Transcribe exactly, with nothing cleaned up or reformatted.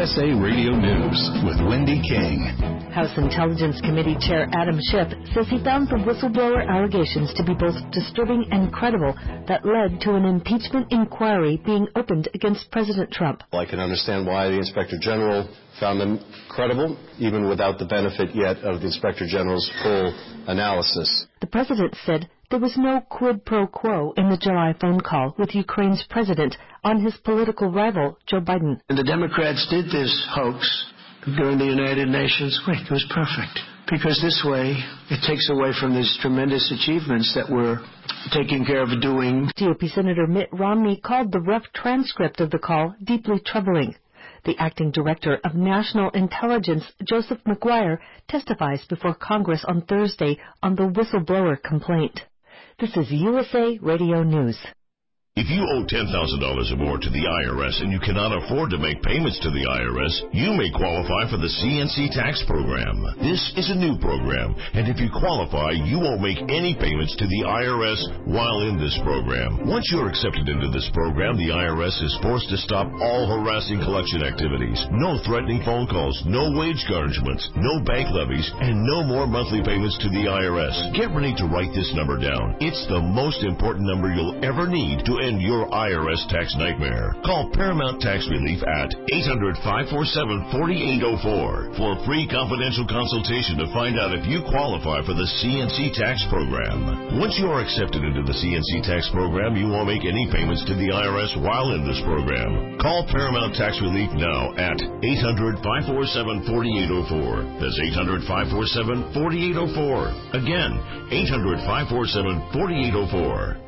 S A Radio News with Wendy King. House Intelligence Committee Chair Adam Schiff says he found the whistleblower allegations to be both disturbing and credible that led to an impeachment inquiry being opened against President Trump. I can understand why the Inspector General found them credible, even without the benefit yet of the Inspector General's full analysis. The president said there was no quid pro quo in the July phone call with Ukraine's president on his political rival, Joe Biden. And the Democrats did this hoax during the United Nations week. It was perfect. Because this way, it takes away from these tremendous achievements that we're taking care of doing. G O P Senator Mitt Romney called the rough transcript of the call deeply troubling. The acting director of National Intelligence, Joseph McGuire, testifies before Congress on Thursday on the whistleblower complaint. This is U S A Radio News. If you owe ten thousand dollars or more to the I R S and you cannot afford to make payments to the I R S, you may qualify for the C N C tax program. This is a new program, and if you qualify, you won't make any payments to the I R S while in this program. Once you're accepted into this program, the I R S is forced to stop all harassing collection activities. No threatening phone calls, no wage garnishments, no bank levies, and no more monthly payments to the I R S. Get ready to write this number down. It's the most important number you'll ever need to end your I R S tax nightmare. Call Paramount Tax Relief at eight hundred, five four seven, four eight zero four for a free confidential consultation to find out if you qualify for the C N C tax program. Once you are accepted into the C N C tax program, you won't make any payments to the I R S while in this program. Call Paramount Tax Relief now at eight hundred, five four seven, four eight zero four. That's eight hundred, five four seven, four eight zero four. Again, eight hundred, five four seven, four eight zero four.